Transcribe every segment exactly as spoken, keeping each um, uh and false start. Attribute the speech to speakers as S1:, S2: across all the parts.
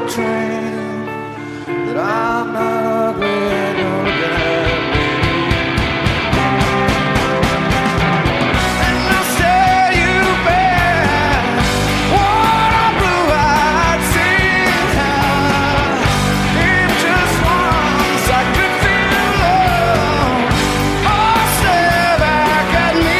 S1: train that I'm not ugly gonna get me. And I'll say you back what a blue-eyed seen how if just once I could feel love or stare back at me.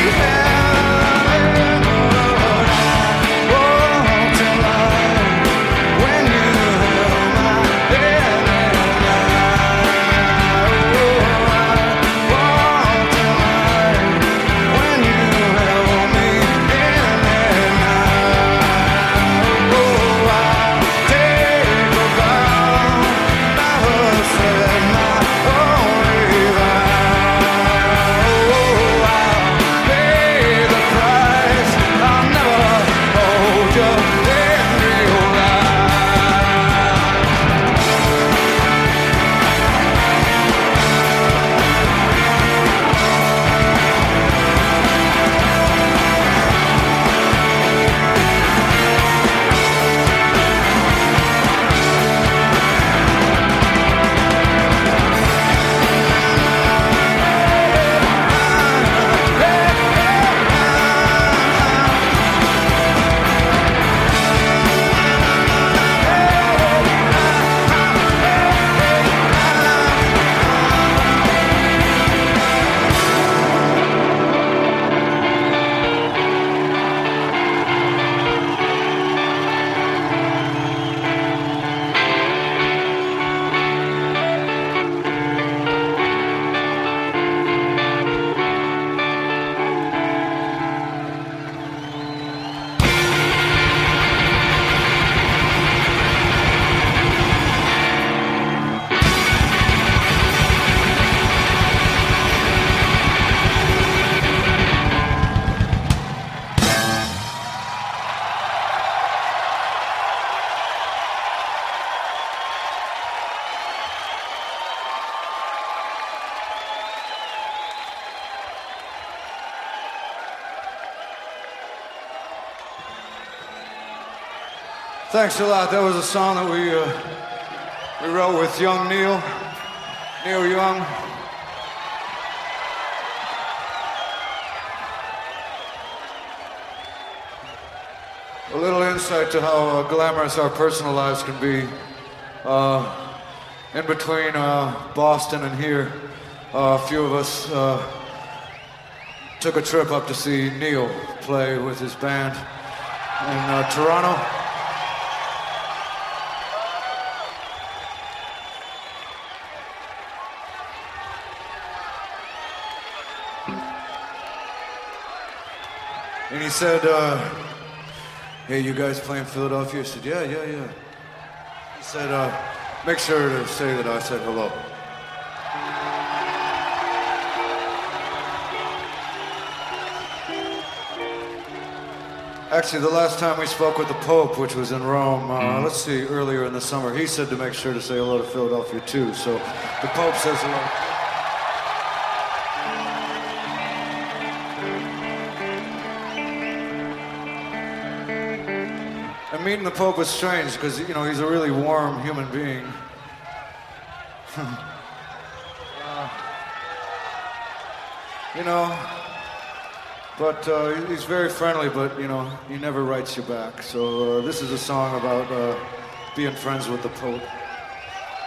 S1: Thanks a lot. That was a song that we uh, we wrote with young Neil, Neil Young. A little insight to how uh, glamorous our personal lives can be. Uh, in between uh, Boston and here, uh, a few of us uh, took a trip up to see Neil play with his band in uh, Toronto. And he said, uh, hey, you guys playing Philadelphia? I said, yeah, yeah, yeah. He said, uh, make sure to say that I said hello. Actually, the last time we spoke with the Pope, which was in Rome, uh, mm. let's see, earlier in the summer, he said to make sure to say hello to Philadelphia too. So the Pope says hello. And meeting the Pope was strange because, you know, he's a really warm human being. uh, you know, but uh, he's very friendly, but, you know, he never writes you back. So uh, this is a song about uh, being friends with the Pope.